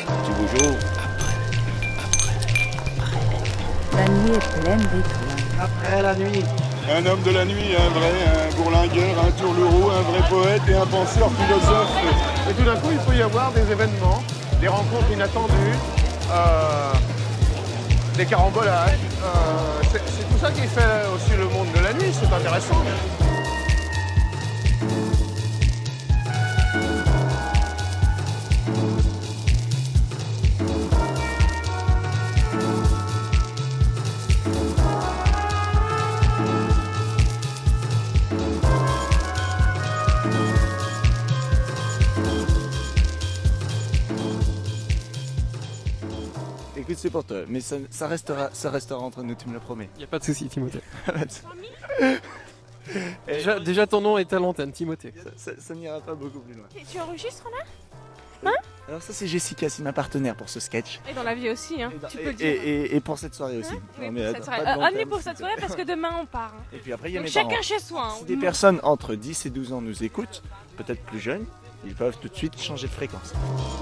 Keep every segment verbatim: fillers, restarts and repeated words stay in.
Petit beau jour. La nuit est pleine d'étoiles. Après la nuit. Un homme de la nuit, un vrai, un bourlingueur, un tourlereau, un vrai poète et un penseur philosophe. Et tout d'un coup, il peut y avoir des événements, des rencontres inattendues, euh, des carambolages. Euh, c'est, c'est tout ça qui fait aussi le monde de la nuit, c'est intéressant. Écoute, c'est pour toi, mais ça, ça, restera, ça restera entre nous, tu me le promets. Y a pas de souci, Timothée. déjà, déjà, ton nom est à l'antenne, Timothée. Ça, ça, ça n'ira pas beaucoup plus loin. Et tu enregistres là? Hein? Alors ça c'est Jessica, c'est ma partenaire pour ce sketch. Et dans la vie aussi, hein, et, dans, tu et, peux le dire. Et, et, et pour cette soirée aussi. Hein? Oui, non, mais, pour cette soirée. attends, Euh, Amenez pour cette soirée parce que demain on part. Hein. Et puis après il y a Donc mes chacun parents. chez soi. Hein. Si des personnes entre dix et douze ans nous écoutent, peut-être plus jeunes, ils peuvent tout de suite changer de fréquence.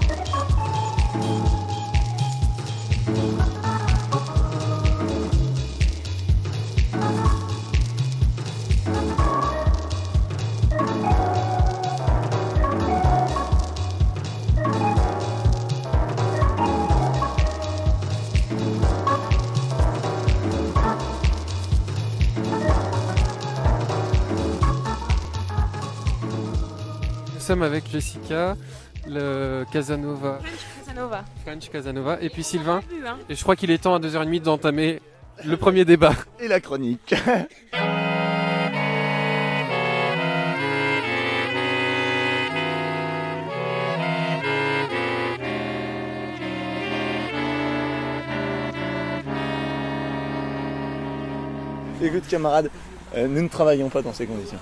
Nous sommes avec Jessica, le Casanova. French Casanova. French Casanova. Et puis Sylvain. Vu, hein. Et je crois qu'il est temps à deux heures trente d'entamer le premier débat. Et la chronique. Écoute camarade, euh, nous ne travaillons pas dans ces conditions.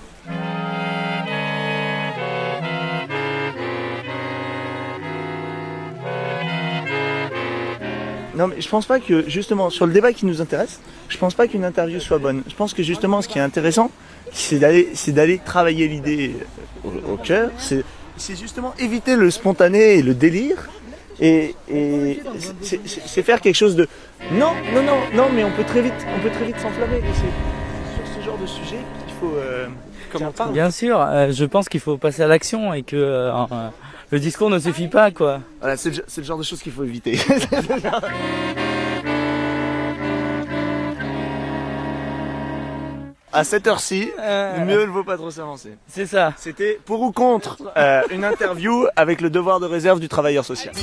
Non mais je pense pas que justement sur le débat qui nous intéresse, je pense pas qu'une interview soit bonne. Je pense que justement ce qui est intéressant, c'est d'aller, c'est d'aller travailler l'idée au, au cœur. C'est, c'est justement éviter le spontané et le délire. Et, et c'est, c'est, c'est faire quelque chose de non, non, non, non, mais on peut très vite, on peut très vite s'enflammer. Et c'est sur ce genre de sujet qu'il faut. Euh, Comment parle. Bien sûr, euh, je pense qu'il faut passer à l'action et que euh, euh, le discours ne suffit pas, quoi. Voilà, c'est le, c'est le genre de choses qu'il faut éviter. À cette heure-ci, Euh, mieux ne vaut pas trop s'avancer. C'est ça. C'était pour ou contre euh, une interview avec le devoir de réserve du travailleur social.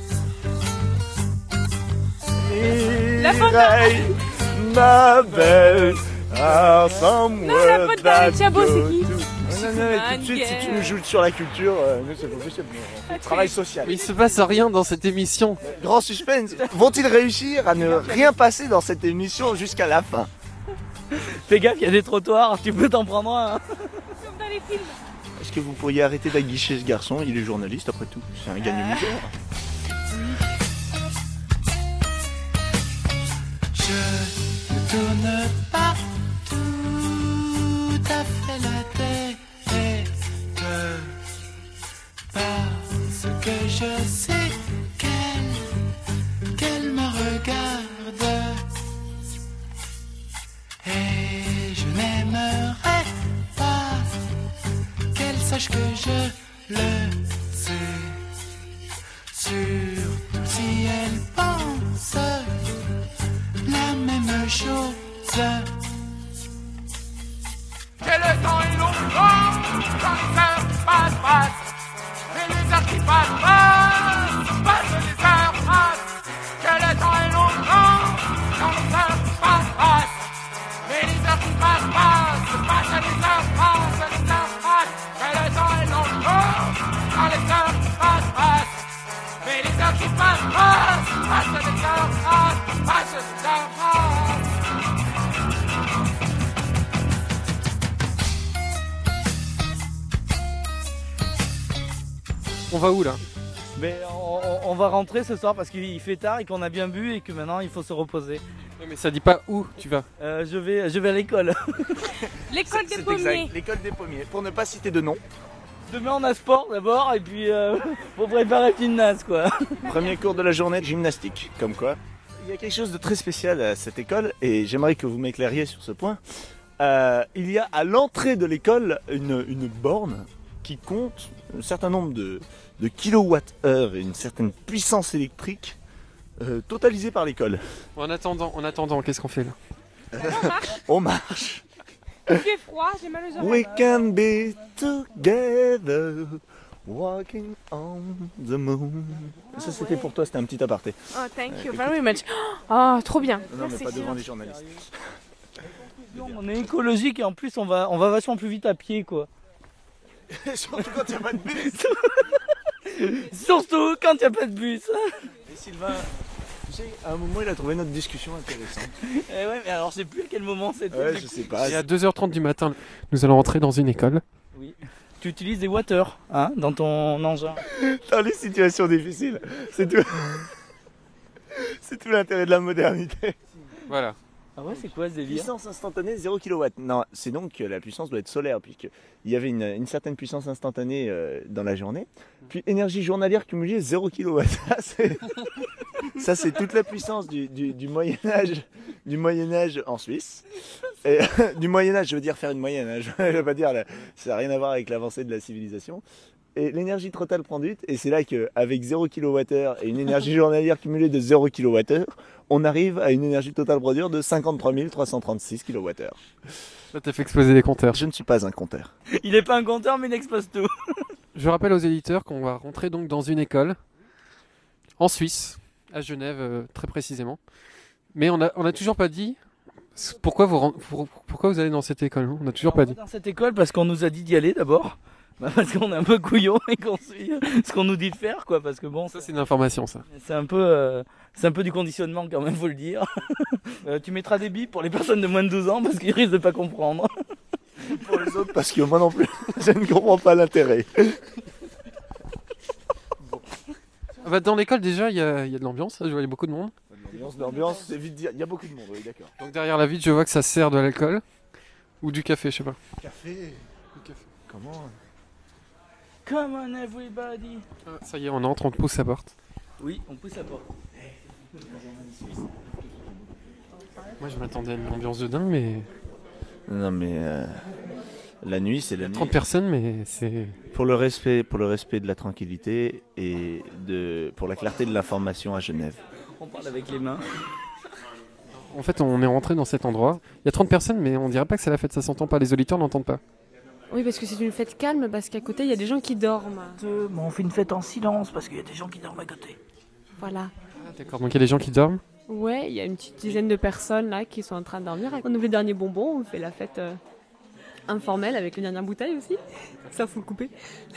La faute Mireille, ma belle, are somewhere Non, la faute d'Alain that Thiabaut, c'est you qui? do. Non, non, non, tout de suite, si tu nous joues sur la culture, euh, nous c'est pas possible. On fait travail social. Mais il se passe rien dans cette émission. Grand suspense. Vont-ils réussir à ne rien passer dans cette émission jusqu'à la fin? Fais gaffe, il y a des trottoirs, tu peux t'en prendre un. Comme dans les films. Est-ce que vous pourriez arrêter d'aguicher ce garçon? Il est journaliste après tout. C'est un gagne-misère. Je ne tourne pas tout à fait la tête parce que je sais qu'elle, qu'elle me regarde et je n'aimerais pas qu'elle sache que je le sais, surtout si elle pense la même chose. Que le temps est long, long, quand les heures passent, passent. Et les heures qui passent, passent, passent, les heures passent. Que le temps est long, long, quand les heures passent, passent. Et les heures qui passent, passent, passent, les heures passent, les heures passent. Que le temps est long, long, quand les heures passent, passent. Mais les heures qui passent, passent, passent, les heures passent, passent, les heures passent. On va où là? Mais on, on- on va rentrer ce soir parce qu'il fait tard et qu'on a bien bu et que maintenant il faut se reposer. Non, mais ça dit pas où tu vas. Euh, je vais, je vais à l'école. L'école des C'est pommiers. exact, l'école des pommiers. Pour ne pas citer de nom. Demain on a sport d'abord et puis euh, pour préparer le gymnase quoi. Premier cours de la journée de gymnastique, comme quoi. Il y a quelque chose de très spécial à cette école et j'aimerais que vous m'éclairiez sur ce point. Euh, il y a à l'entrée de l'école une, une borne qui compte un certain nombre de, de kilowattheures et une certaine puissance électrique euh, totalisée par l'école. En attendant, en attendant, qu'est-ce qu'on fait là? On marche. On marche. Il fait froid, j'ai mal aux We oreilles. can be together, walking on the moon. Ça c'était pour toi, c'était un petit aparté. Oh, thank you very much. Oh, trop bien. Non mais C'est pas excellent. devant les journalistes. On est écologique et en plus on va, on va vachement plus vite à pied quoi. Surtout quand il n'y a pas de bus. Surtout quand il n'y a pas de bus. Et Sylvain, tu sais, à un moment il a trouvé notre discussion intéressante. Eh ouais mais alors je sais plus à quel moment c'était. Ouais, du je coup. sais pas. Et à deux heures trente du matin, nous allons entrer dans une école. Oui. Tu utilises des water hein, dans ton engin. Dans les situations difficiles, c'est tout. C'est tout l'intérêt de la modernité. Voilà. Ah ouais c'est quoi ce délire? Puissance instantanée zéro kilowatt. Non, c'est donc que la puissance doit être solaire, puisqu'il y avait une, une certaine puissance instantanée euh, dans la journée. Puis énergie journalière cumulée zéro kilowatt. Ça, c'est, ça, c'est toute la puissance du, du, du Moyen-Âge du Moyen-Âge en Suisse. Et, du Moyen-Âge, je veux dire faire une moyenne. Hein, je veux pas dire, là, ça n'a rien à voir avec l'avancée de la civilisation. Et l'énergie totale produite, et c'est là qu'avec zéro kilowattheure et une énergie journalière cumulée de zéro kilowattheure, on arrive à une énergie totale produite de cinquante-trois mille trois cent trente-six kilowattheures. Là, t'as fait exploser les compteurs. Je ne suis pas un compteur. Il est pas un compteur mais il explose tout. Je rappelle aux éditeurs qu'on va rentrer donc dans une école en Suisse, à Genève euh, très précisément. Mais on a, on a toujours pas dit pourquoi vous, ren- pour- pourquoi vous allez dans cette école. On a toujours On pas va dit. dans cette école parce qu'on nous a dit d'y aller d'abord. Bah parce qu'on est un peu couillon et qu'on suit ce qu'on nous dit de faire quoi parce que bon Ça, c'est une information, ça. c'est un peu euh, c'est un peu du conditionnement quand même faut le dire. Euh, tu mettras des bips pour les personnes de moins de douze ans parce qu'ils risquent de pas comprendre. Pour les autres, parce que moi non plus, je ne comprends pas l'intérêt. Ah bah, dans l'école, déjà, il y a, il y a de l'ambiance. Je vois, il y a beaucoup de monde. L'ambiance, l'ambiance, c'est vite dire. Il y a beaucoup de monde, oui, d'accord. Donc derrière la vitre, je vois que ça sert de l'alcool ou du café, je sais pas. Café. Comment? Come on everybody. Ah, ça y est, on entre, on te pousse la porte. Oui, on pousse la porte. Moi, je m'attendais à une ambiance de dingue, mais Non mais euh, la nuit, c'est la nuit. trente personnes, mais c'est. Pour le respect, pour le respect de la tranquillité et de, pour la clarté de l'information à Genève. On parle avec les mains. En fait, on est rentré dans cet endroit. Il y a trente personnes, mais on dirait pas que c'est la fête, ça s'entend pas. Les auditeurs n'entendent pas. Oui, parce que c'est une fête calme, parce qu'à côté, il y a des gens qui dorment. Euh, mais on fait une fête en silence parce qu'il y a des gens qui dorment à côté. Voilà. Ah, d'accord, donc il y a des gens qui dorment. Ouais, il y a une petite dizaine de personnes là qui sont en train de dormir. On ouvre les derniers bonbons, on fait la fête euh, informelle avec les dernières bouteilles aussi. Ça, faut le couper.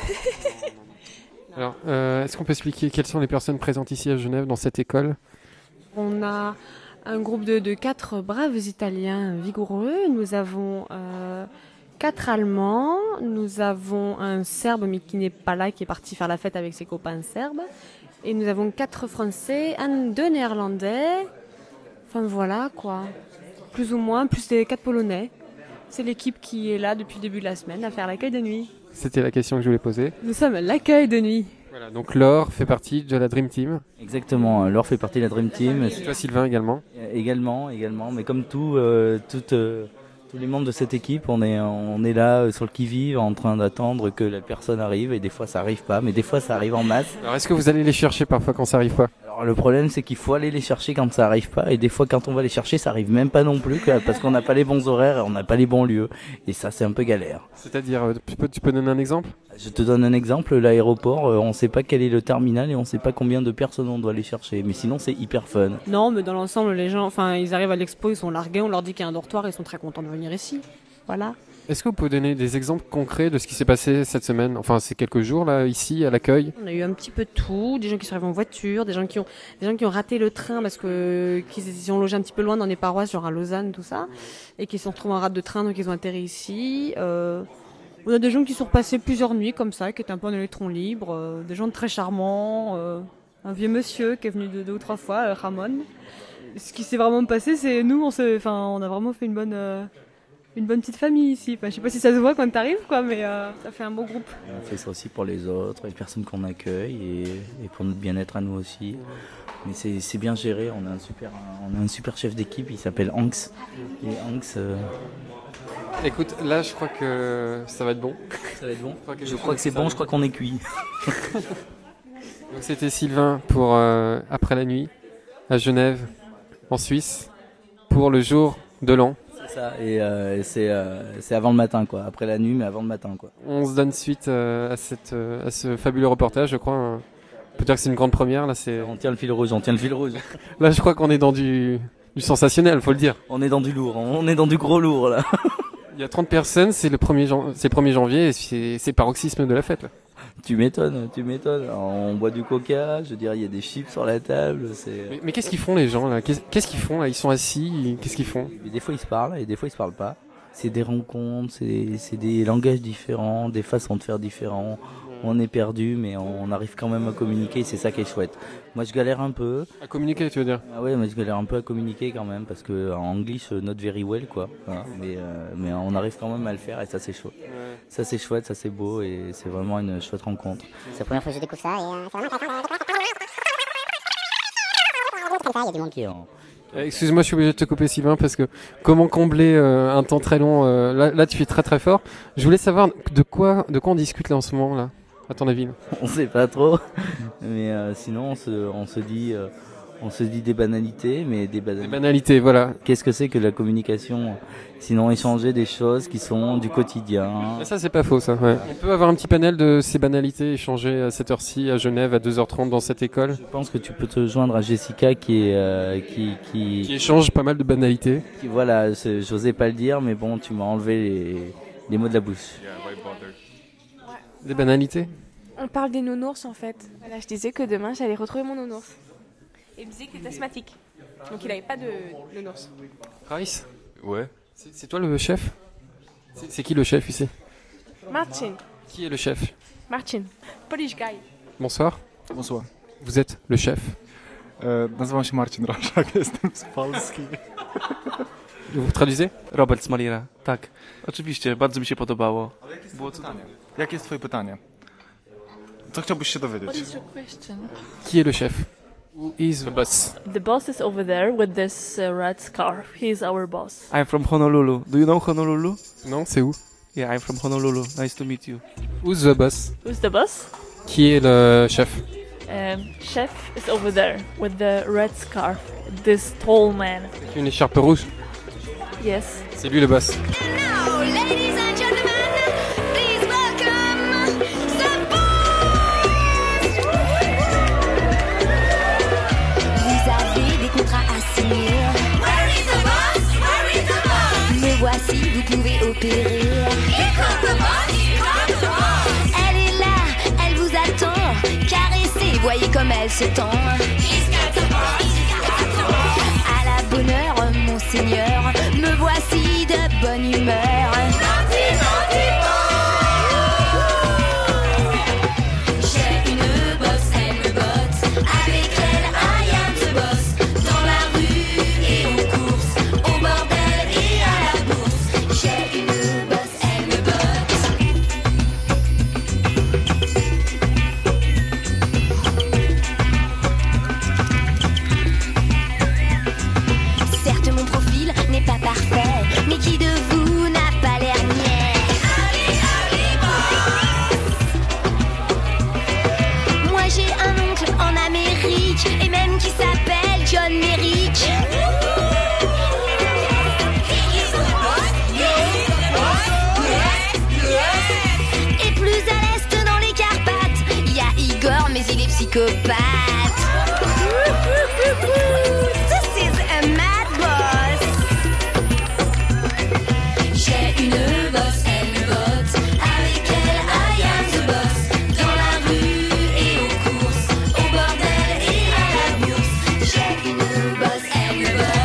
Alors, euh, est-ce qu'on peut expliquer quelles sont les personnes présentes ici à Genève, dans cette école? On a un groupe de, de quatre braves Italiens vigoureux. Nous avons euh, quatre Allemands. Nous avons un Serbe, mais qui n'est pas là, qui est parti faire la fête avec ses copains serbes. Et nous avons quatre Français, un, deux Néerlandais. Enfin voilà quoi. Plus ou moins, plus les quatre Polonais. C'est l'équipe qui est là depuis le début de la semaine à faire l'accueil de nuit. C'était la question que je voulais poser. Nous sommes l'accueil de nuit. Voilà, donc Laure fait partie de la Dream Team. Exactement, Laure fait partie de la Dream Team. Et toi, Sylvain, également. Également, également, mais comme tout, euh, tout, euh, tous les membres de cette équipe, on est, on est là euh, sur le qui-vive en train d'attendre que la personne arrive et des fois ça arrive pas, mais des fois ça arrive en masse. Alors, est-ce que vous allez les chercher parfois quand ça arrive pas? Alors le problème c'est qu'il faut aller les chercher quand ça arrive pas et des fois quand on va les chercher ça arrive même pas non plus quoi, parce qu'on n'a pas les bons horaires et on n'a pas les bons lieux et ça c'est un peu galère. C'est-à-dire, euh, tu peux, tu peux donner un exemple? Je te donne un exemple, l'aéroport, euh, on sait pas quel est le terminal et on sait pas combien de personnes on doit aller chercher, mais sinon c'est hyper fun. Non, mais dans l'ensemble, les gens, enfin, ils arrivent à l'expo, ils sont largués, on leur dit qu'il y a un dortoir, ils sont très contents de venir ici. Voilà. Est-ce que vous pouvez donner des exemples concrets de ce qui s'est passé cette semaine, enfin ces quelques jours là, ici, à l'accueil? On a eu un petit peu de tout, des gens qui sont arrivés en voiture, des gens qui ont, des gens qui ont raté le train parce que qu'ils ont logé un petit peu loin dans des paroisses, genre à Lausanne, tout ça, et qui se sont retrouvés en rate de train, donc ils ont atterri ici. Euh, on a des gens qui sont repassés plusieurs nuits comme ça, qui étaient un peu en électron libre, euh, des gens très charmants, euh, un vieux monsieur qui est venu deux, deux ou trois fois, euh, Ramon. Ce qui s'est vraiment passé, c'est nous, on s'est, enfin, on a vraiment fait une bonne. Euh, une bonne petite famille ici. Enfin, je sais pas si ça se voit quand t'arrives, quoi, mais euh, ça fait un beau groupe. On fait ça aussi pour les autres, les personnes qu'on accueille et, et pour notre bien-être à nous aussi. Mais c'est, c'est bien géré, on a un super, on a un super chef d'équipe, il s'appelle Hanks. Et Hanks... Euh... Écoute, là je crois que ça va être bon. Ça va être bon. Je crois que c'est bon, je crois qu'on est cuit. Donc c'était Sylvain pour euh, Après la nuit, à Genève, en Suisse, pour le jour de l'an. C'est ça, et euh, c'est, euh, c'est avant le matin, quoi. Après la nuit, mais avant le matin, quoi. On se donne suite euh, à, cette, euh, à ce fabuleux reportage, je crois. Hein. On peut dire que c'est une grande première. Là, c'est... On tient le fil rouge, on tient le fil rouge. Là, je crois qu'on est dans du, du sensationnel, faut le dire. On est dans du lourd, on est dans du gros lourd, là. Il y a trente personnes, c'est le premier, jan... c'est premier janvier, et c'est, c'est paroxysme de la fête, là. Tu m'étonnes, tu m'étonnes. On boit du coca, je veux dire, il y a des chips sur la table. C'est... Mais, mais qu'est-ce qu'ils font les gens là ? Qu'est-ce, qu'est-ce qu'ils font là ? Ils sont assis, qu'est-ce qu'ils font ? Et des fois ils se parlent et des fois ils se parlent pas. C'est des rencontres, c'est, c'est des langages différents, des façons de faire différents. On est perdu, mais on arrive quand même à communiquer, c'est ça qui est chouette. Moi je galère un peu. À communiquer, tu veux dire ? Ah ouais, mais je galère un peu à communiquer quand même, parce que en anglais, not very well, quoi. Hein, mais, euh, mais on arrive quand même à le faire et ça c'est chouette. Ouais. Ça c'est chouette, ça c'est beau et c'est vraiment une chouette rencontre. C'est la première fois que je découvre ça et euh, c'est vraiment intéressant. Il y a du monde qui est en... Excuse-moi, je suis obligé de te couper, Sylvain, parce que comment combler euh, un temps très long euh, là, là, tu es très très fort. Je voulais savoir de quoi, de quoi on discute là en ce moment là, à ton avis. On sait pas trop, mais euh, sinon on se, on se dit, euh, on se dit des banalités, mais des banalités. Des banalités, voilà. Qu'est-ce que c'est que la communication ? Sinon échanger des choses qui sont du quotidien. Et ça c'est pas faux ça. Ouais. On peut avoir un petit panel de ces banalités échangées à cette heure-ci à Genève à deux heures trente dans cette école. Je pense que tu peux te joindre à Jessica qui est euh, qui, qui qui échange pas mal de banalités. Qui, voilà, j'osais pas le dire, mais bon, tu m'as enlevé les, les mots de la bouche. Des banalités. On parle des nounours en fait. Voilà, je disais que demain j'allais retrouver mon nounours. Et il me disait qu'il était asthmatique, donc il n'avait pas de nounours. Rice ? Ouais. C'est, c'est toi le chef ? c'est, c'est qui le chef ici ? Martin. Qui est le chef ? Martin. Polish guy. Bonsoir. Bonsoir. Vous êtes le chef ? E, nazywam się Marcin Roszak, jestem z Polski. Vous traduisez ? Robert z Malina. Tak. Oczywiście, bardzo mi się podobało. Ale jakie jest Było pytanie? Jakie jest twoje pytanie? Co chciałbyś się dowiedzieć? What is your question? Qui est le chef? Who is the boss? The boss is over there with this uh, red scarf. He's our boss. I'm from Honolulu. Do you know Honolulu? Non, c'est où? Yeah, I'm from Honolulu. Nice to meet you. Who's the boss? Who's the boss? Qui est le chef? Um, chef is over there with the red scarf. This tall man. Avec une écharpe rouge? Yes. C'est lui le boss. Now, ladies and gentlemen, please welcome the boss. Vous avez des contrats à signer. Where is the boss? Where is the boss? Me voici, vous pouvez opérer. Here comes the boss, here comes the boss. Elle est là, elle vous attend. Caressez, voyez comme elle se tend. He's got the boss, he's got the boss. À la bonne heure, mon seigneur, me voici de bonne humeur. Naughty, naughty boy. J'ai une bosse, elle me botte. Avec elle, I am the boss. Dans la rue et aux courses, au bordel et à la bourse. J'ai une bosse, elle me botte. Certes, mon profil n'est pas parfait, mais qui de vous n'a pas l'air niais? Allez, allez, boss. Moi j'ai un oncle en Amérique, et même qui s'appelle John Merrick. Et plus à l'est dans les Carpates, il y a Igor, mais il est psychopathe. This is a mad boss. J'ai une bosse, elle me botte. Avec elle, I am the boss. Dans la rue et aux courses, au bordel et à la bourse. J'ai une bosse, elle me botte.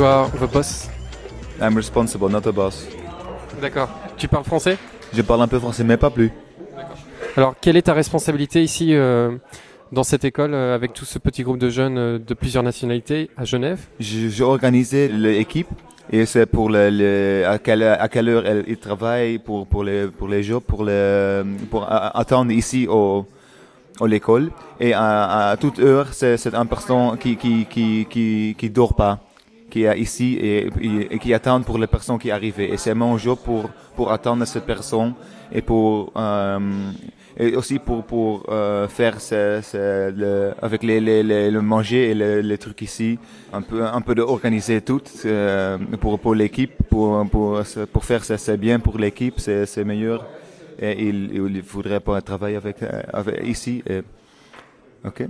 You are the boss. I'm responsible, not a boss. D'accord. Tu parles français? Je parle un peu français, mais pas plus. Alors, quelle est ta responsabilité ici euh, dans cette école euh, avec tout ce petit groupe de jeunes euh, de plusieurs nationalités à Genève? J'ai organisé l'équipe et c'est pour le, le, à quelle à quelle heure ils travaillent pour pour les pour les jobs pour le pour attendre ici au à l'école et à, à toute heure c'est c'est une personne qui qui qui qui qui dort pas, qui est ici et, et, et qui attend pour les personnes qui arrivent et c'est mon job pour pour attendre cette personne et pour euh, et aussi pour pour euh, faire ce, ce, le, avec les, les, les le manger et les, les trucs ici un peu un peu de organiser tout euh, pour pour l'équipe pour pour pour faire ça c'est bien pour l'équipe c'est c'est meilleur et il il faudrait pas travailler avec avec ici et ok.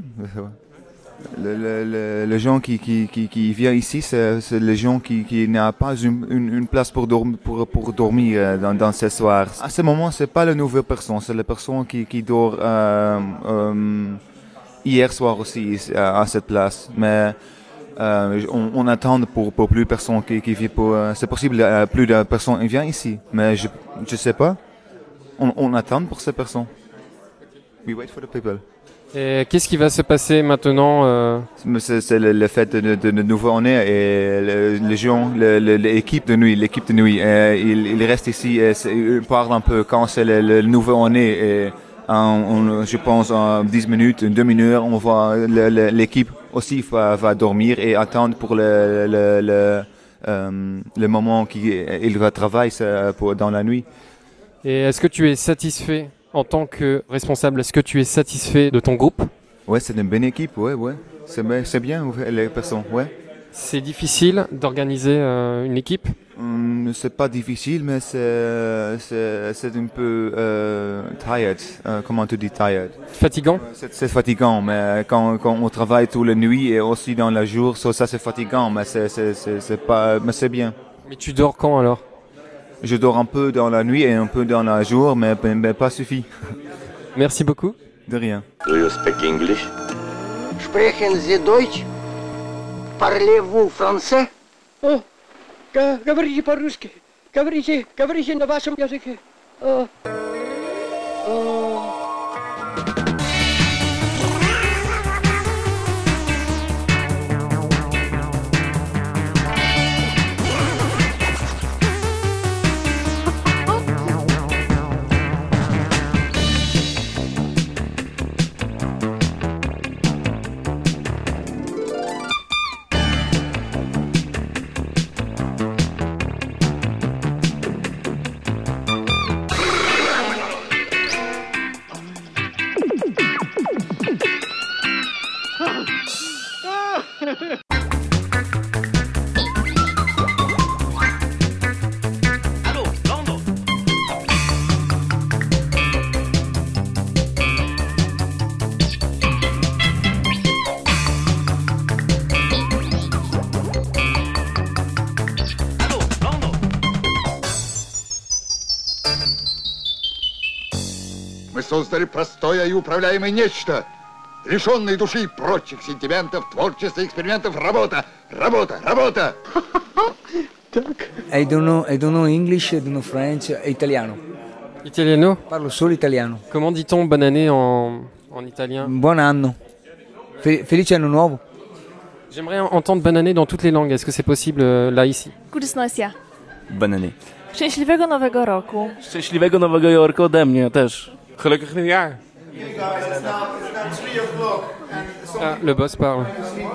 Le, le, le, les gens qui, qui, qui, qui viennent ici, c'est, c'est les gens qui, qui n'ont pas une, une, une place pour, dorm, pour, pour dormir dans, dans ce soir. À ce moment, c'est pas les nouvelles personnes, c'est les personnes qui, qui dorment euh, euh, hier soir aussi à, à cette place. Mais euh, on, on attend pour, pour plus de personnes qui, qui viennent. Pour, euh, c'est possible que plus de personnes viennent ici, mais je je sais pas. On, on attend pour ces personnes. We wait for the people. Et qu'est-ce qui va se passer maintenant euh... C'est, c'est le, le fait de, de, de nouveau année et le, les gens, le, le, l'équipe de nuit, l'équipe de nuit, et il, il reste ici et il parle un peu quand c'est le, le nouveau année et en, on, je pense en dix minutes, une demi-heure, on va le, le, l'équipe aussi va, va dormir et attendre pour le le le, euh, le moment qu'il va travailler pour dans la nuit. Et est-ce que tu es satisfait? En tant que responsable, est-ce que tu es satisfait de ton groupe? Ouais, c'est une bonne équipe, ouais, ouais. C'est, c'est bien, les personnes, ouais. C'est difficile d'organiser euh, une équipe? Hum, c'est pas difficile, mais c'est, c'est, c'est un peu euh, tired. Euh, comment tu dis tired? Fatigant? C'est, c'est fatigant, mais quand, quand on travaille toute la nuit et aussi dans le jour, ça, ça c'est fatigant, mais c'est, c'est, c'est, c'est pas, mais c'est bien. Mais tu dors quand alors? Je dors un peu dans la nuit et un peu dans le jour, mais, mais pas suffit. Merci beaucoup. De rien. Do you speak English? Sprechen Sie Deutsch? Parlez-vous français? О, говорите по-русски. Говорите, говорите на вашем языке. О, о. Мы создали простое и управляемое нечто, лишенное души и прочих сентиментов, творчества, экспериментов. Работа, работа, работа! I don't know, I don't know English, I don't know French, e italiano. Italiano? Parlo solo italiano. Comment dit-on bonne année en, en italien? Buon anno. Fe- felice anno nuovo. J'aimerais entendre bonne année dans toutes les langues. Est-ce que c'est possible euh, là, ici? Gutes neues Jahr. Bonne année. Szczęśliwego Nowego Roku. Szczęśliwego Nowego Roku ode mnie też. Gelukkig nieuwjaar. Ah, le boss parle.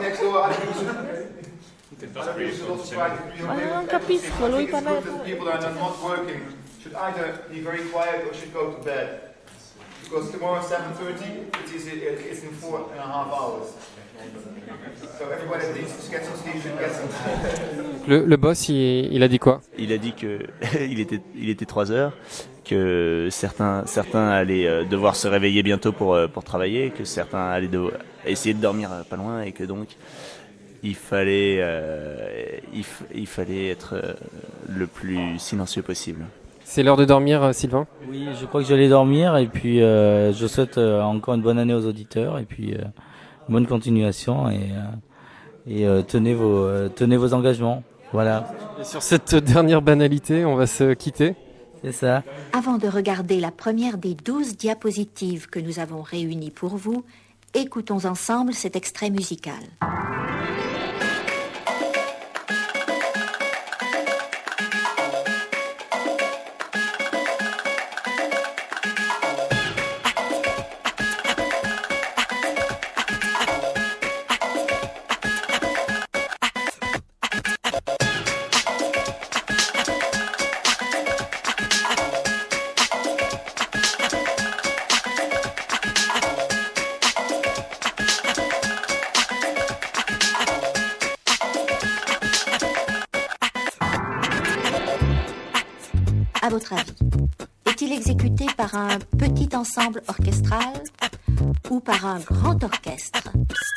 Ma non capisco, lui parla. People that are not working should either be very quiet or should go to bed. Because tomorrow at seven thirty, it is it's in four and a half hours. So everybody that needs to get some sleep should get some sleep. Le, le boss, il, il a dit quoi? Il a dit que il était il était trois heures, que certains certains allaient euh, devoir se réveiller bientôt pour euh, pour travailler, que certains allaient de, essayer de dormir euh, pas loin et que donc il fallait euh, il, f- il fallait être euh, le plus silencieux possible. C'est l'heure de dormir, euh, Sylvain? Oui, je crois que j'allais dormir et puis euh, je souhaite euh, encore une bonne année aux auditeurs et puis euh, bonne continuation et, euh, et euh, tenez vos euh, tenez vos engagements. Voilà. Et sur cette dernière banalité, on va se quitter. C'est ça. Avant de regarder la première des douze diapositives que nous avons réunies pour vous, écoutons ensemble cet extrait musical. À votre avis, est-il exécuté par un petit ensemble orchestral ou par un grand orchestre ?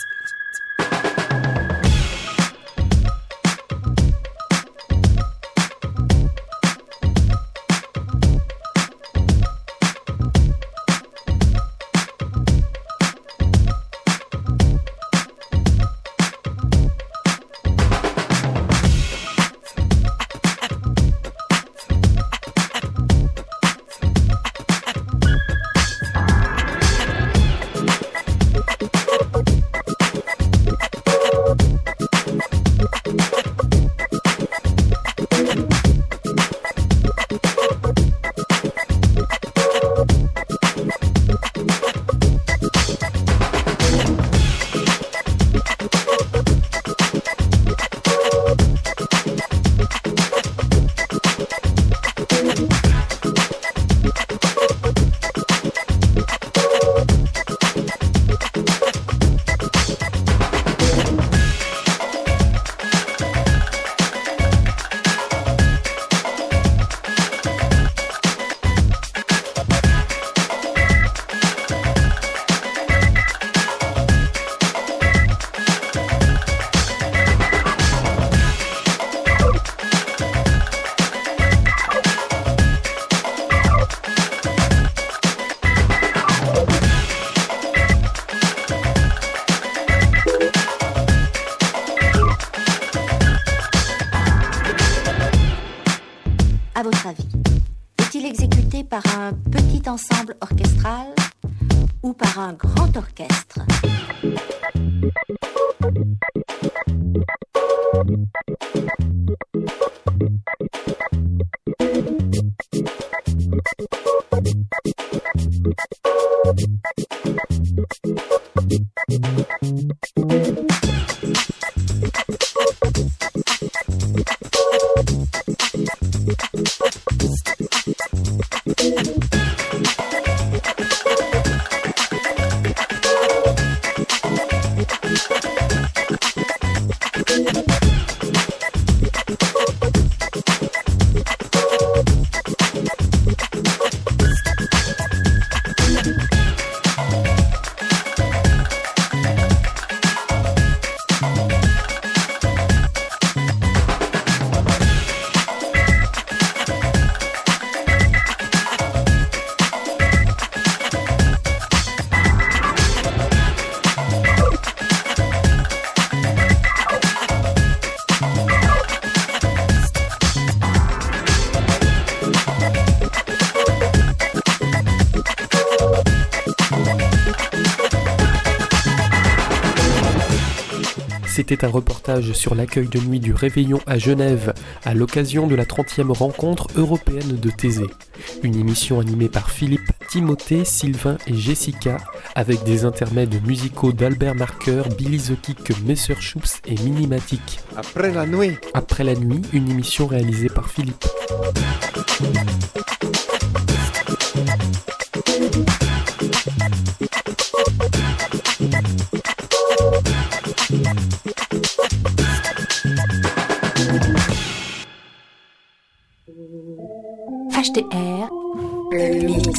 À votre avis, est-il exécuté par un petit ensemble orchestral ou par un grand orchestre ? C'était un reportage sur l'accueil de nuit du Réveillon à Genève à l'occasion de la trentième rencontre européenne de Thésée. Une émission animée par Philippe, Timothée, Sylvain et Jessica avec des intermèdes musicaux d'Albert Marker, Billy the Kick, Messerschupps et Minimatic. Après la nuit. Après la nuit, une émission réalisée par Philippe. H D R, le mix.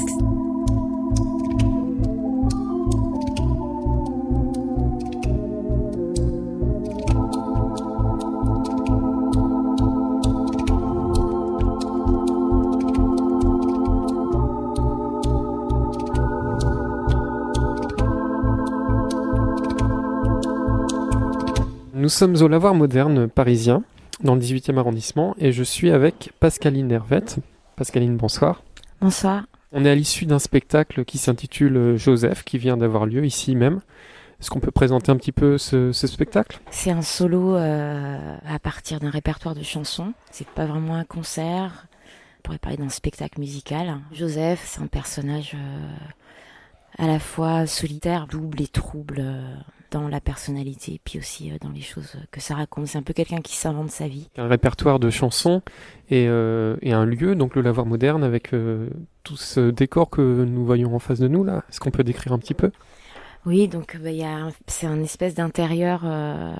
Nous sommes au Lavoir Moderne parisien, dans le dix-huitième arrondissement, et je suis avec Pascaline Hervette. Pascaline, bonsoir. Bonsoir. On est à l'issue d'un spectacle qui s'intitule Joseph, qui vient d'avoir lieu ici même. Est-ce qu'on peut présenter un petit peu ce, ce spectacle ? C'est un solo euh, à partir d'un répertoire de chansons. C'est pas vraiment un concert. On pourrait parler d'un spectacle musical. Joseph, c'est un personnage euh, à la fois solitaire, double et trouble euh, dans la personnalité, puis aussi euh, dans les choses que ça raconte. C'est un peu quelqu'un qui s'invente sa vie. Un répertoire de chansons et, euh, et un lieu, donc le Lavoir Moderne, avec euh, tout ce décor que nous voyons en face de nous là. Est-ce qu'on peut décrire un petit peu ? Oui, donc bah, y a un, c'est un espèce d'intérieur. Euh,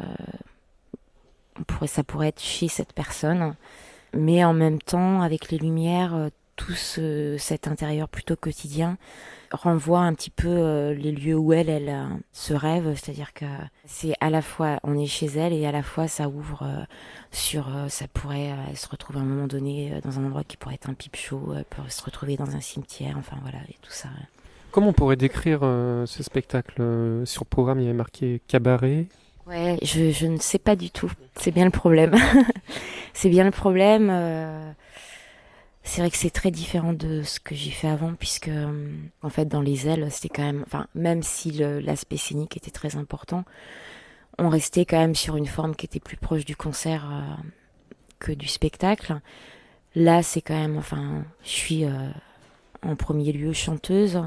on pourrait, ça pourrait être chez cette personne, mais en même temps, avec les lumières, euh, tout ce, cet intérieur plutôt quotidien renvoie un petit peu euh, les lieux où elle, elle euh, se rêve, c'est-à-dire que c'est à la fois on est chez elle et à la fois ça ouvre euh, sur, euh, ça pourrait euh, se retrouver à un moment donné euh, dans un endroit qui pourrait être un pipe show, euh, peut se retrouver dans un cimetière, enfin voilà, et tout ça. Ouais. Comment on pourrait décrire euh, ce spectacle ? euh, Sur le programme, il y avait marqué cabaret. Ouais, je, je ne sais pas du tout. C'est bien le problème. c'est bien le problème. Euh, c'est vrai que c'est très différent de ce que j'ai fait avant, puisque euh, en fait, dans les ailes, c'était quand même, enfin, même si le, l'aspect scénique était très important, on restait quand même sur une forme qui était plus proche du concert euh, que du spectacle. Là, c'est quand même, enfin, je suis euh, en premier lieu chanteuse.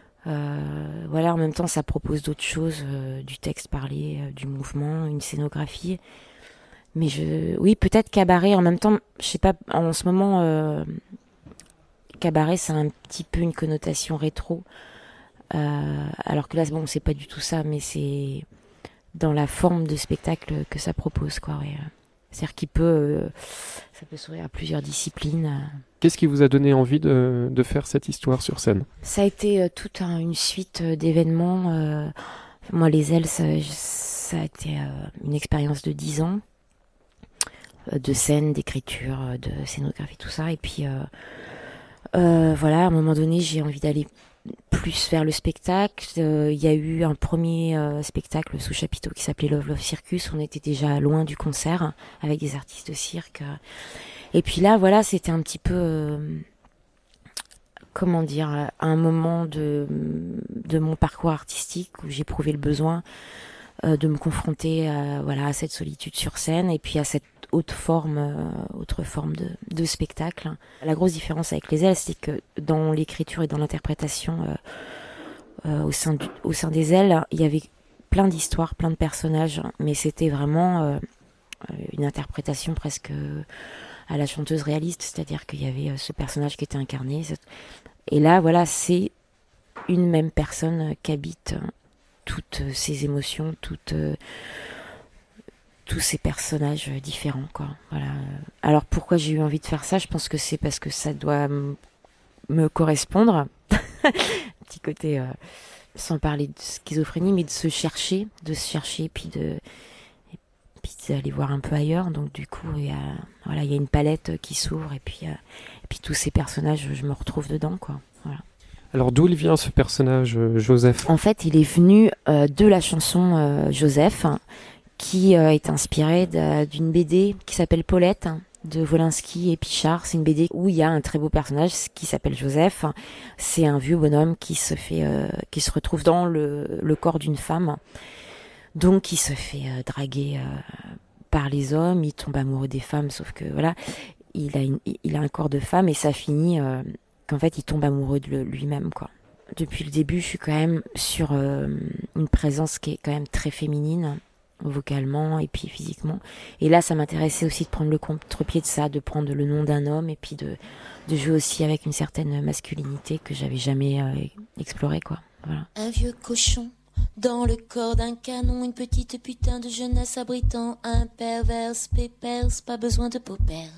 Euh, voilà, en même temps, ça propose d'autres choses, euh, du texte parlé, euh, du mouvement, une scénographie. Mais je, oui, peut-être cabaret. En même temps, je sais pas. En ce moment, euh, cabaret, c'est un petit peu une connotation rétro. Euh, alors que là, bon, c'est pas du tout ça, mais c'est dans la forme de spectacle que ça propose, quoi. Ouais. C'est-à-dire qu'il peut, euh, ça peut s'ouvrir à plusieurs disciplines. Qu'est-ce qui vous a donné envie de, de faire cette histoire sur scène ? Ça a été euh, toute un, une suite euh, d'événements. Euh, moi, les ailes, ça, ça a été euh, une expérience de dix ans, euh, de scène, d'écriture, euh, de scénographie, tout ça. Et puis, euh, euh, voilà, à un moment donné, j'ai envie d'aller plus vers le spectacle. Il euh, y a eu un premier euh, spectacle sous chapiteau qui s'appelait Love Love Circus. On était déjà loin du concert avec des artistes de cirque. Et puis là, voilà, c'était un petit peu, euh, comment dire, un moment de de mon parcours artistique où j'ai éprouvé le besoin euh, de me confronter à, voilà, à cette solitude sur scène et puis à cette autre forme, euh, autre forme de, de spectacle. La grosse différence avec les ailes, c'est que dans l'écriture et dans l'interprétation euh, euh, au sein du, au sein des ailes, il y avait plein d'histoires, plein de personnages, mais c'était vraiment euh, une interprétation presque à la chanteuse réaliste, c'est-à-dire qu'il y avait ce personnage qui était incarné. Et là, voilà, c'est une même personne qui habite toutes ces émotions, toutes euh, tous ces personnages différents, quoi. Voilà. Alors pourquoi j'ai eu envie de faire ça ? Je pense que c'est parce que ça doit m- me correspondre. Petit côté, euh, sans parler de schizophrénie, mais de se chercher, de se chercher, puis de, et puis d'aller voir un peu ailleurs. Donc du coup, il y a, voilà, il y a une palette qui s'ouvre, et puis, euh, et puis tous ces personnages, je me retrouve dedans, quoi. Voilà. Alors d'où il vient ce personnage, euh, Joseph ? En fait, il est venu euh, de la chanson euh, Joseph, qui euh, est inspirée d'une B D qui s'appelle Paulette, de Wolinski et Pichard. C'est une B D où il y a un très beau personnage qui s'appelle Joseph. C'est un vieux bonhomme qui se fait, euh, qui se retrouve dans le, le corps d'une femme, donc qui se fait euh, draguer euh, par les hommes. Il tombe amoureux des femmes, sauf que voilà, il a, une, il a un corps de femme et ça finit euh, qu'en fait il tombe amoureux de lui-même, quoi. Depuis le début, je suis quand même sur euh, une présence qui est quand même très féminine, vocalement et puis physiquement. Et là, ça m'intéressait aussi de prendre le contre-pied de ça, de prendre le nom d'un homme et puis de, de jouer aussi avec une certaine masculinité que j'avais jamais euh, explorée, quoi. Voilà. Un vieux cochon dans le corps d'un canon, une petite putain de jeunesse abritant un pervers pépers, pas besoin de poppers.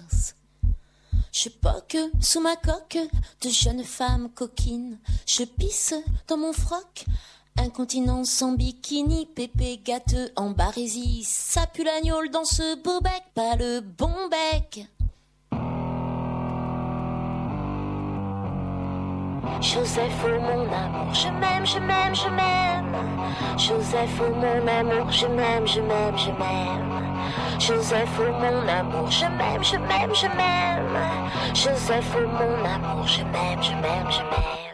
Je poque sous ma coque de jeune femme coquine, je pisse dans mon froc. Incontinence en bikini, pépé gâteux en barésie, ça pue l'agnole dans ce beau bec, pas le bon bec. Joseph, oh mon amour, je m'aime, je m'aime, je m'aime. Joseph, oh mon amour, je m'aime, je m'aime, je m'aime. Joseph, oh mon amour, je m'aime, je m'aime, je m'aime. Joseph, oh mon amour, je m'aime, je m'aime, je m'aime.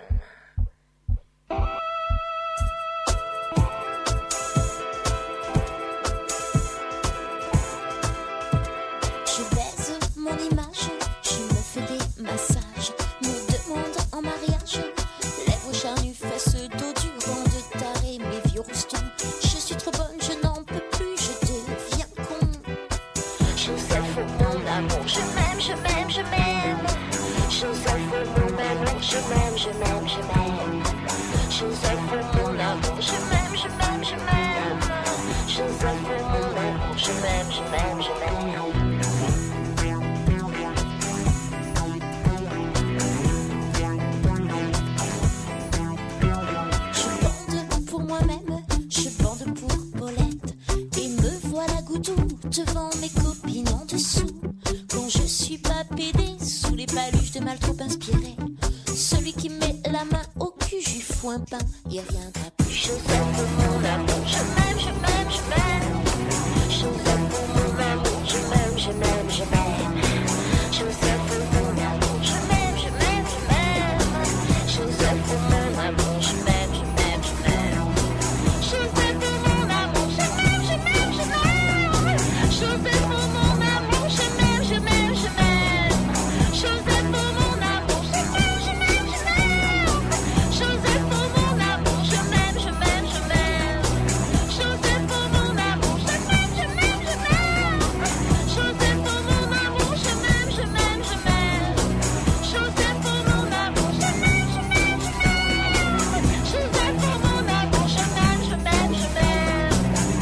Je baise mon image, je me fais des massages, me demande en mariage, lèvres charnues, fesses, dos dur, rang de taré, mes vieux roustons. Je suis trop bonne, je n'en peux plus, je deviens con. Joseph, oh mon amour, je m'aime, je m'aime, je m'aime. Joseph, oh mon amour, je m'aime, je m'aime, je m'aime. Joseph, oh mon amour, je m'aime, je m'aime, je m'aime. Joseph, oh mon amour, je m'aime, je m'aime, je m'aime. Devant mes copines en dessous, quand je suis pas pédée, sous les paluches de mal trop inspiré. Celui qui met la main au cul, j'y fous un pain, il reviendra plus. Joseph, oh mon amour, je m'aime, je m'aime, je m'aime. Joseph, oh mon amour, je m'aime, je m'aime, je m'aime. Joseph, oh mon amour, je m'aime, je m'aime, je m'aime. Joseph, oh mon amour, je m'aime, je m'aime, je m'aime. Joseph, oh mon amour, je m'aime, je m'aime, je m'aime. Joseph, oh mon amour, je m'aime, je m'aime, je m'aime. Joseph, oh mon amour, je m'aime, je m'aime, je m'aime. Joseph, oh mon amour, je m'aime, je m'aime, je m'aime. Joseph, oh mon amour, je m'aime, je m'aime, je m'aime. Joseph, oh mon amour, je m'aime, je m'aime, je m'aime. Joseph, oh mon amour, je m'aime, je m'aime, je m'aime. Joseph, oh mon amour, je m'aime, je m'aime, je m'aime.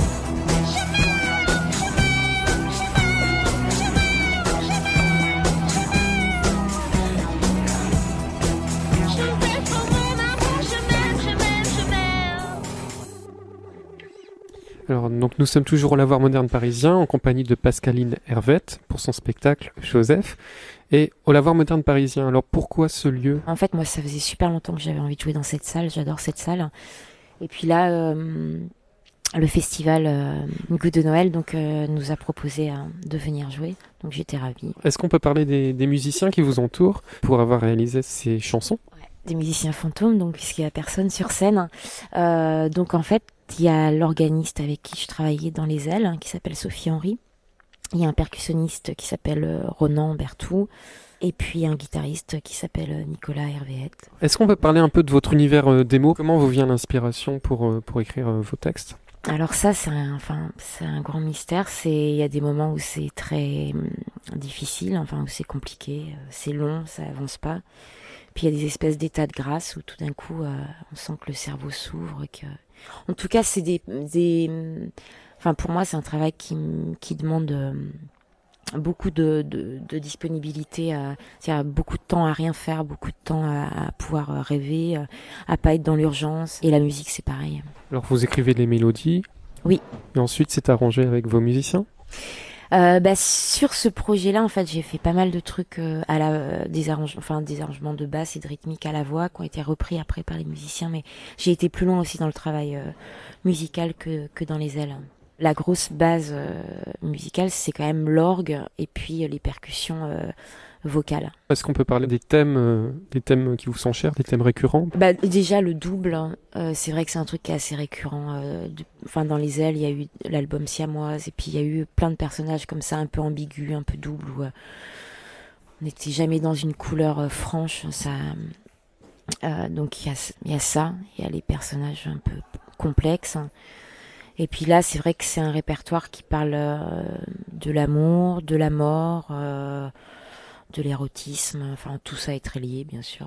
Alors, donc nous sommes toujours au Lavoir Moderne Parisien en compagnie de Pascaline Hervette pour son spectacle Joseph. Et au Lavoir Moderne Parisien, alors pourquoi ce lieu? En fait, moi, ça faisait super longtemps que j'avais envie de jouer dans cette salle. J'adore cette salle. Et puis là, euh, le festival euh, Goût de Noël donc, euh, nous a proposé euh, de venir jouer. Donc j'étais ravie. Est-ce qu'on peut parler des, des musiciens qui vous entourent pour avoir réalisé ces chansons? Des musiciens fantômes, donc puisqu'il n'y a personne sur scène. Euh, donc en fait, il y a l'organiste avec qui je travaillais dans les ailes, hein, qui s'appelle Sophie Henry. Il y a un percussionniste qui s'appelle euh, Ronan Bertou. Et puis un guitariste qui s'appelle euh, Nicolas Hervéette. Est-ce qu'on peut parler un peu de votre univers euh, démo? Comment vous vient l'inspiration pour, euh, pour écrire euh, vos textes? Alors ça, c'est un, enfin, c'est un grand mystère. C'est, il y a des moments où c'est très hum, difficile, enfin où c'est compliqué, euh, c'est long, ça avance pas. Puis il y a des espèces d'états de grâce où tout d'un coup, euh, on sent que le cerveau s'ouvre. Que... En tout cas, c'est des, des... Enfin, pour moi, c'est un travail qui, qui demande euh, beaucoup de, de, de disponibilité, euh, c'est-à-dire beaucoup de temps à rien faire, beaucoup de temps à, à pouvoir rêver, euh, à pas être dans l'urgence. Et la musique, c'est pareil. Alors, vous écrivez les mélodies? Oui. Et ensuite, c'est arrangé avec vos musiciens? Euh, bah, sur ce projet-là, en fait, j'ai fait pas mal de trucs euh, à la, euh, des arrangements, enfin des arrangements de basse et de rythmique à la voix qui ont été repris après par les musiciens. Mais j'ai été plus loin aussi dans le travail euh, musical que que dans les ailes. La grosse base euh, musicale, c'est quand même l'orgue et puis euh, les percussions euh, vocales. Est-ce qu'on peut parler des thèmes, euh, des thèmes qui vous sont chers, des thèmes récurrents? Bah déjà le double, euh, c'est vrai que c'est un truc qui est assez récurrent. Euh, de, enfin dans les ailes, il y a eu l'album Siamoise et puis il y a eu plein de personnages comme ça, un peu ambigus, un peu doubles où euh, on n'était jamais dans une couleur euh, franche. Ça, euh, donc il y a, il y a ça, il y a les personnages un peu complexes. Et puis là, c'est vrai que c'est un répertoire qui parle euh, de l'amour, de la mort. Euh, de l'érotisme, enfin tout ça est très lié bien sûr.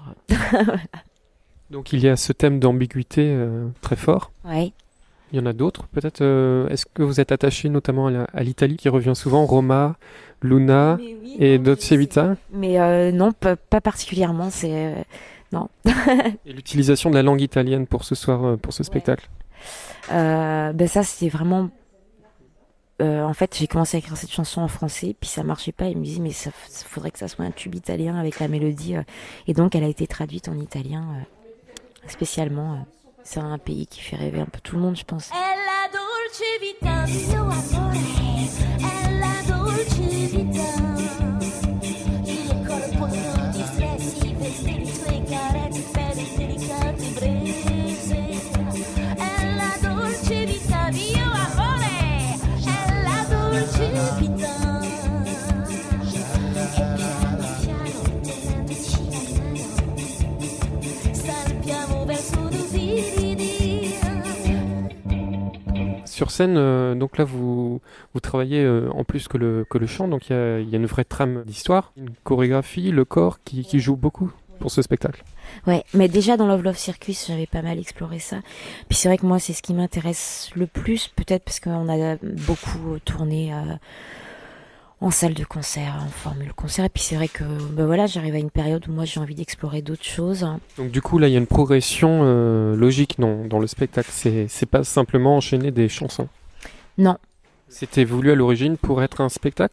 Donc il y a ce thème d'ambiguïté euh, très fort. Oui. Il y en a d'autres peut-être. Euh, est-ce que vous êtes attaché notamment à, la, à l'Italie qui revient souvent, Roma, Luna oui, et Dolce Vita? Mais euh, non, pas, pas particulièrement. C'est euh, non. Et l'utilisation de la langue italienne pour ce soir, pour ce spectacle? Ouais. Euh, ben ça c'était vraiment euh, en fait, j'ai commencé à écrire cette chanson en français, puis ça marchait pas. Il me dit mais ça, ça faudrait que ça soit un tube italien avec la mélodie. Euh, et donc, elle a été traduite en italien euh, spécialement. Euh, c'est un pays qui fait rêver un peu tout le monde, je pense. È la dolce vita, mio amore, è la dolce vita. Il corpo di stress, i vestiti, tue carezze, peli delicati, brezze. È la dolce vita, mio amore, è la dolce vita. E piano piano, tenendoci la mano, salpiamo verso Sur scène, euh, donc là, vous, vous travaillez euh, en plus que le, que le chant, donc il y a, y a une vraie trame d'histoire, une chorégraphie, le corps qui, qui joue beaucoup pour ce spectacle. Ouais, mais déjà dans Love Love Circus, j'avais pas mal exploré ça. Puis c'est vrai que moi, c'est ce qui m'intéresse le plus, peut-être parce qu'on a beaucoup tourné euh, en salle de concert, en formule concert. Et puis c'est vrai que ben voilà, j'arrive à une période où moi j'ai envie d'explorer d'autres choses. Donc du coup, là, il y a une progression euh, logique dans, dans le spectacle. C'est, c'est pas simplement enchaîner des chansons. Non. C'était voulu à l'origine pour être un spectacle ?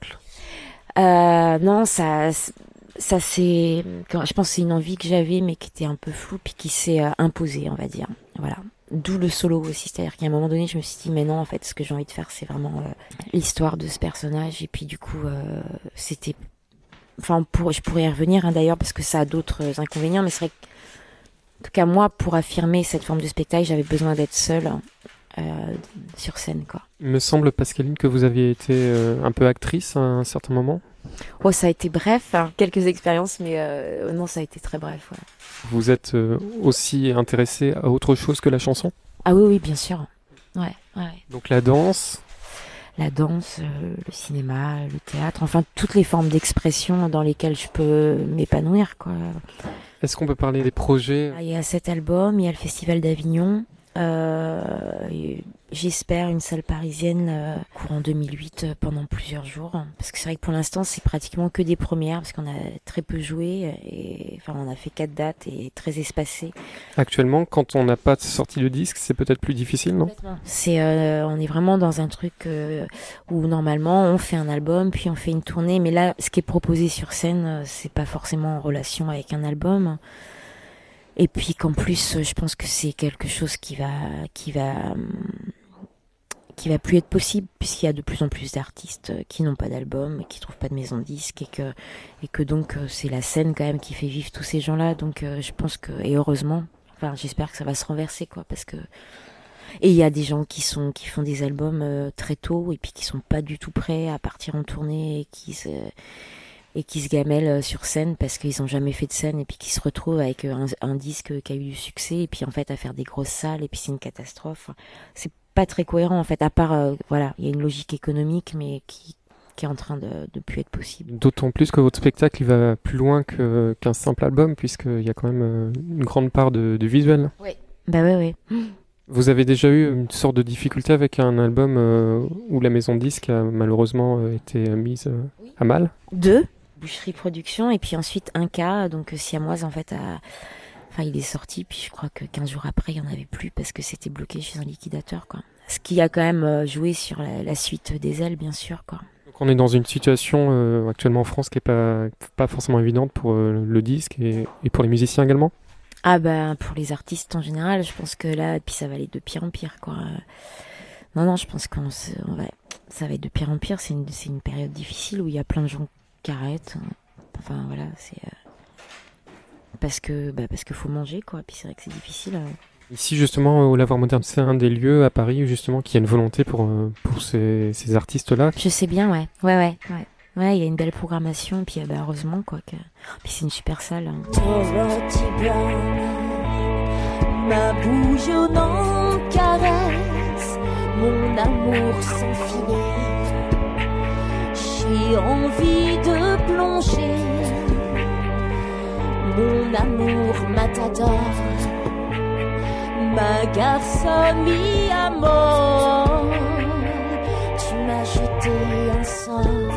euh, Non, ça... Ça c'est, je pense que c'est une envie que j'avais, mais qui était un peu floue, puis qui s'est euh, imposée, on va dire. Voilà. D'où le solo aussi, c'est-à-dire qu'à un moment donné, je me suis dit, mais non, en fait, ce que j'ai envie de faire, c'est vraiment euh, l'histoire de ce personnage, et puis du coup, euh, c'était, enfin, pour, je pourrais y revenir hein, d'ailleurs, parce que ça a d'autres inconvénients, mais c'est vrai que, en tout cas, moi, pour affirmer cette forme de spectacle, j'avais besoin d'être seule euh, sur scène, quoi. Il me semble, Pascaline, que vous aviez été euh, un peu actrice à un certain moment. Oh, ça a été bref, hein, quelques expériences, mais euh, non, ça a été très bref. Ouais. Vous êtes euh, aussi intéressé à autre chose que la chanson ? Ah oui, oui, bien sûr. Ouais, ouais. Donc la danse ? La danse, euh, le cinéma, le théâtre, enfin toutes les formes d'expression dans lesquelles je peux m'épanouir, quoi. Est-ce qu'on peut parler des projets ? Il y a cet album, il y a le Festival d'Avignon. Euh, j'espère une salle parisienne euh, courant deux mille huit euh, pendant plusieurs jours, parce que c'est vrai que pour l'instant c'est pratiquement que des premières parce qu'on a très peu joué et enfin on a fait quatre dates et très espacées. Actuellement, quand on n'a pas sorti le disque, c'est peut-être plus difficile, non ? C'est euh, on est vraiment dans un truc euh, où normalement on fait un album puis on fait une tournée, mais là ce qui est proposé sur scène euh, c'est pas forcément en relation avec un album. Et puis qu'en plus, je pense que c'est quelque chose qui va, qui va, qui va plus être possible puisqu'il y a de plus en plus d'artistes qui n'ont pas d'album, qui trouvent pas de maison de disque et que, et que donc c'est la scène quand même qui fait vivre tous ces gens-là. Donc je pense que, et heureusement, enfin j'espère que ça va se renverser quoi, parce que et il y a des gens qui sont, qui font des albums euh, très tôt et puis qui sont pas du tout prêts à partir en tournée et qui se et qui se gamellent sur scène parce qu'ils ont jamais fait de scène et puis qui se retrouvent avec un, un disque qui a eu du succès et puis en fait à faire des grosses salles et puis c'est une catastrophe. C'est pas très cohérent en fait, à part euh, voilà, il y a une logique économique mais qui qui est en train de de plus être possible. D'autant plus que votre spectacle il va plus loin que qu'un simple album puisqu'il y a quand même une grande part de, de visuel. Oui. Bah ouais ouais. Vous avez déjà eu une sorte de difficulté avec un album euh, où la maison de disque a malheureusement euh, été mise euh, oui. à mal ? Deux. Boucherie Production et puis ensuite un cas donc Siamoise en fait a enfin il est sorti puis je crois que quinze jours après il y en avait plus parce que c'était bloqué chez un liquidateur quoi. Ce qui a quand même joué sur la, la suite des ailes bien sûr quoi. Donc on est dans une situation euh, actuellement en France qui est pas pas forcément évidente pour euh, le disque et, et pour les musiciens également. Ah bah pour les artistes en général, je pense que là puis ça va aller de pire en pire quoi. Non non, je pense qu'on se, on va ça va être de pire en pire, c'est une c'est une période difficile où il y a plein de gens qui arrêtent. Enfin voilà, c'est euh, parce que bah parce que faut manger quoi, puis c'est vrai que c'est difficile. Euh. Ici justement au Lavoir Moderne, c'est un des lieux à Paris justement qui a une volonté pour pour ces ces artistes là. Je sais bien ouais. Ouais ouais ouais. Ouais, il y a une belle programmation et puis bah, heureusement quoi que puis c'est une super salle. Hein. Ma bouillonnante caresse, mon amour sans filet. J'ai envie de plonger, mon amour matador, ma garçonne mi amor. Tu m'as jeté un sort.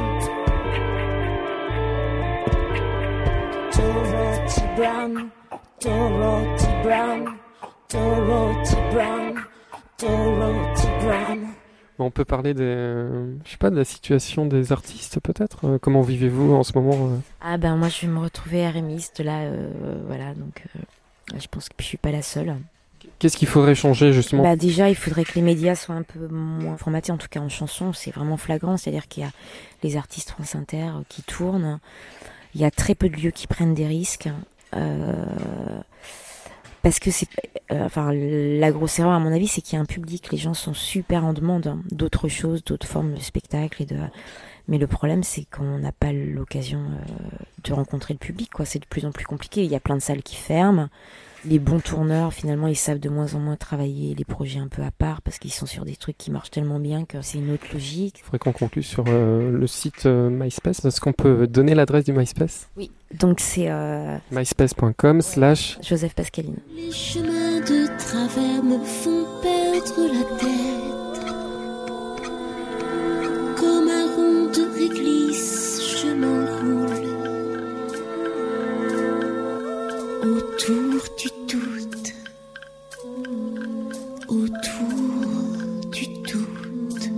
Dorothy Brown, Dorothy Brown, Dorothy Brown, Dorothy Brown. On peut parler des, je sais pas, de la situation des artistes peut-être. Euh, comment vivez-vous en ce moment euh Ah ben moi je vais me retrouver arémiste là, euh, voilà, donc euh, je pense que je suis pas la seule. Qu'est-ce qu'il faudrait changer justement? Bah déjà il faudrait que les médias soient un peu moins formatés, en tout cas en chanson, c'est vraiment flagrant, c'est-à-dire qu'il y a les artistes France Inter qui tournent, il y a très peu de lieux qui prennent des risques. Euh, Parce que c'est, euh, enfin, la grosse erreur à mon avis, c'est qu'il y a un public. Les gens sont super en demande hein, d'autres choses, d'autres formes de spectacle et de. Mais le problème, c'est qu'on n'a pas l'occasion euh, de rencontrer le public, quoi. C'est de plus en plus compliqué. Il y a plein de salles qui ferment. Les bons tourneurs, finalement, ils savent de moins en moins travailler les projets un peu à part parce qu'ils sont sur des trucs qui marchent tellement bien que c'est une autre logique. Il faudrait qu'on conclue sur euh, le site euh, MySpace. Est-ce qu'on peut donner l'adresse du MySpace? Oui. Donc c'est euh... myspace.com slash Joseph Pascaline. Les chemins de travers me font perdre la tête. Comme un rond de réglisse, je m'enroule autour du doute, autour du doute.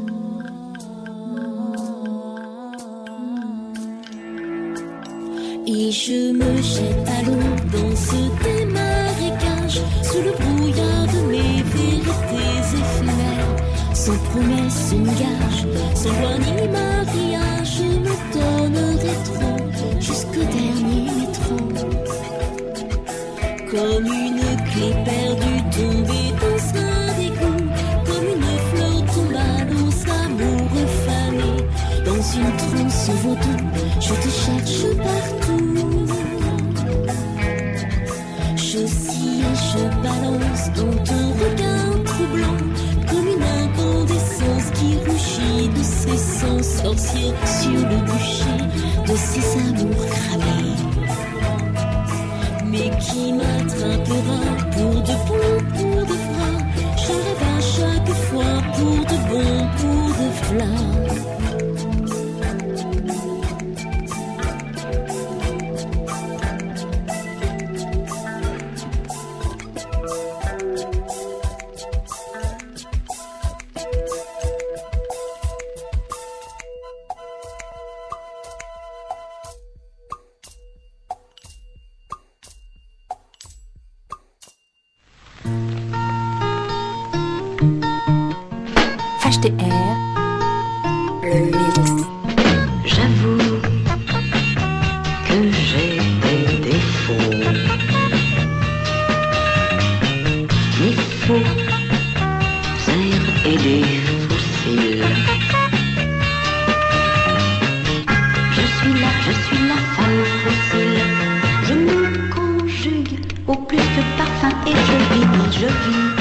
Et je me jette à l'eau dans ce démarécage, sous le brouillard de mes vérités éphémères. Sans promesse ni gage, sans loi ni mariage, je me donnerai trop jusqu'au dernier métro. Comme une clé perdue tombée dans un dégoût, comme une fleur tombée à l'eau, amour affamé. Dans une transe vaudou, je te cherche partout. Je scie et je balance dans ton regard troublant, comme une incandescence qui rougit de ses sens sorciers sur le bûcher de ses amours cramés. Mais qui m'attrapera pour de bon, pour de vrai. Je rêve à chaque fois pour de bon, pour de vrai. H T R, le mix. J'avoue que j'ai des défauts, des faux airs et des fossiles. Je suis là, je suis la femme fossile. Je me conjugue au plus de parfum et je vis, je vis.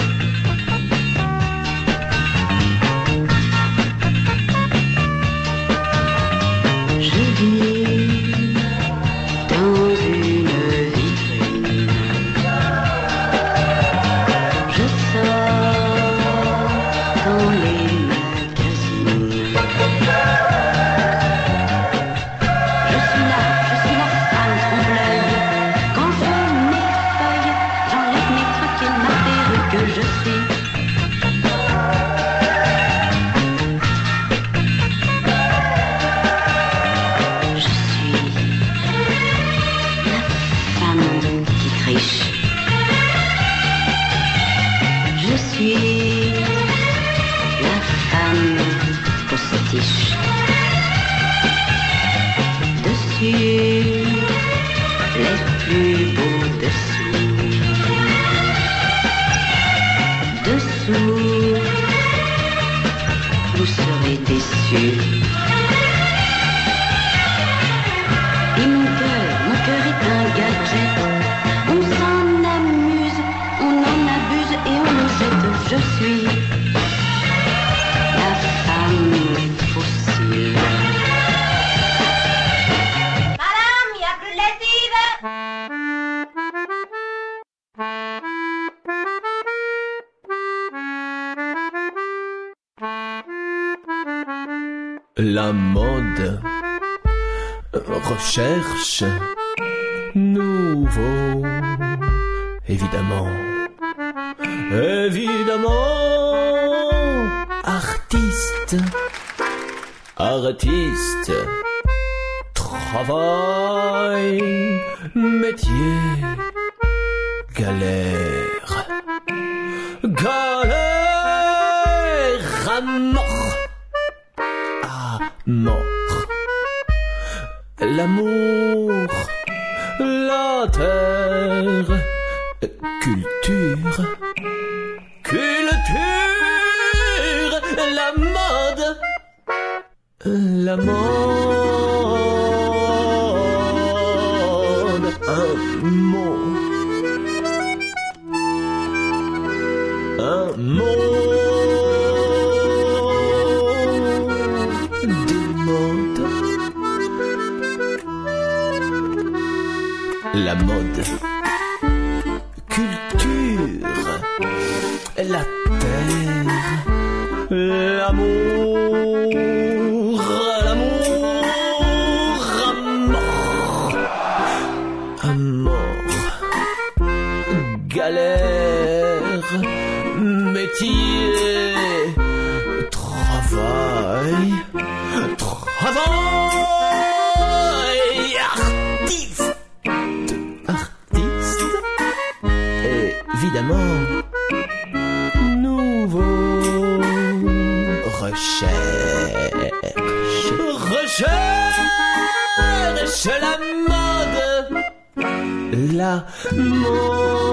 La mode recherche nouveau, évidemment, évidemment, artiste, artiste, travail, métier, galère, galère à mort, à mort, l'amour, la terre, culture, culture, la mode, la mode, un mot, un mot, des modes, la mode, culture, la terre, l'amour, l'amour, à mort, à mort, galère, métier, travail, travail, artiste, artiste, évidemment, nouveau, recherche, recherche, la mode, la mode.